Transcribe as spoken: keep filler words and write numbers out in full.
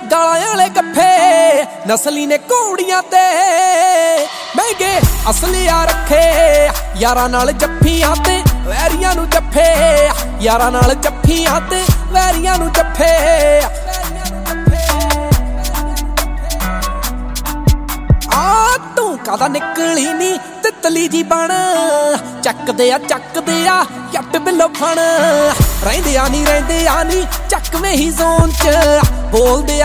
ਗਾਲਾਂ ਵਾਲੇ ਗੱਫੇ ਨਸਲੀ ਨੇ ਘੋੜੀਆਂ ਤੇ ਮਹਿੰਗੇ ਅਸਲੀਆ ਰੱਖੇ ਯਾਰਾਂ ਨਾਲ ਜੱਫੀਆਂ ਤੇ ਵੈਰੀਆਂ ਨੂੰ ਜੱਫੇ ਯਾਰਾਂ ਨਾਲ ਜੱਫੀਆਂ ਤੇ ਵੈਰੀਆਂ ਨੂੰ ਜੱਫੇ ਆ ਤੂੰ ਕਾਦਾ ਨਿਕਲੀ ਨੀ ਤਿਤਲੀ ਜੀ ਬਣ ਚੱਕਦੇ ਆ ਚੱਕਦੇ ਆ ਜੱਟ ਬਿੱਲੋ ਫਣ ਰਹਿੰਦੇ ਆ ਨੀ ਰਹਿੰਦੇ ਆ ਨੀ ਚੱਕਵੇਂ ਹੀ ਜ਼ੋਨ ਚ ਬੋਲਦੇ